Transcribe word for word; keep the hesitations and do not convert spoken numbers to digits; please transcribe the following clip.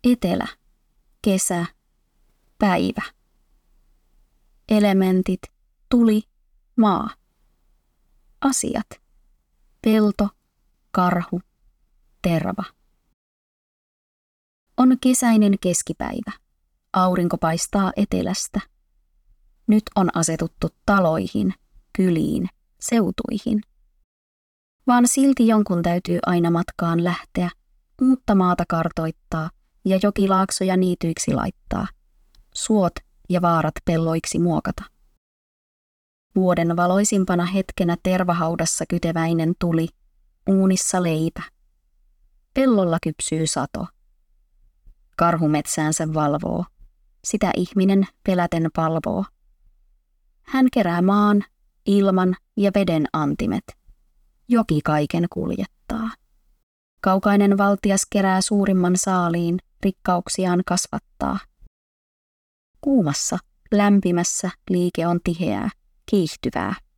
Etelä, kesä, päivä. Elementit, tuli, maa. Asiat, pelto, karhu, terva. On kesäinen keskipäivä. Aurinko paistaa etelästä. Nyt on asetuttu taloihin, kyliin, seutuihin. Vaan silti jonkun täytyy aina matkaan lähteä, uutta maata kartoittaa ja jokilaaksoja niityiksi laittaa, suot ja vaarat pelloiksi muokata. Vuoden valoisimpana hetkenä tervahaudassa kyteväinen tuli, uunissa leipä. Pellolla kypsyy sato. Karhu metsäänsä valvoo, sitä ihminen peläten palvoo. Hän kerää maan, ilman ja veden antimet. Joki kaiken kuljettaa. Kaukainen valtias kerää suurimman saaliin, rikkauksiaan kasvattaa. Kuumassa, lämpimässä liike on tiheää, kiihtyvää.